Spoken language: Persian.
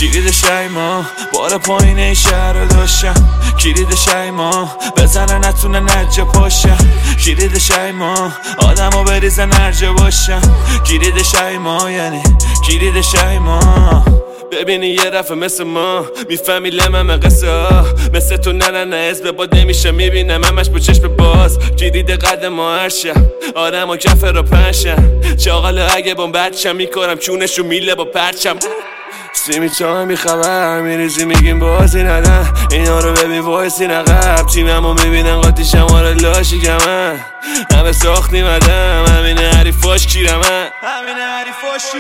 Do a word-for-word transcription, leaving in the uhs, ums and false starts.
کلید شیما بالا پایین این شهر رو داشتم، کلید شیما بزنه نتونه نجه پاشم، کلید شیما آدمو بریزن هرجا باشم، کلید شیما یعنی کلید شیما. ببینی یه رفه مثل ما میفهمی لمم قصه ها، مثل تو نه نه نه اسم باد نمیشه میبینم همش با چشم باز، کلید قد ما هر شب آدم و کفه رو پنشم، چاقاله اگه با بچم میکنم چونشو میله با پرچم. سیمی تا هم بیخبر میریزی میگیم بازی ندن، اینا رو ببین وایسی نقب، تیممو میبینن قاطی شماره لاشی کمن، همه ساخت نیمدم همینه حریفاش کیرمن، همینه حریفاش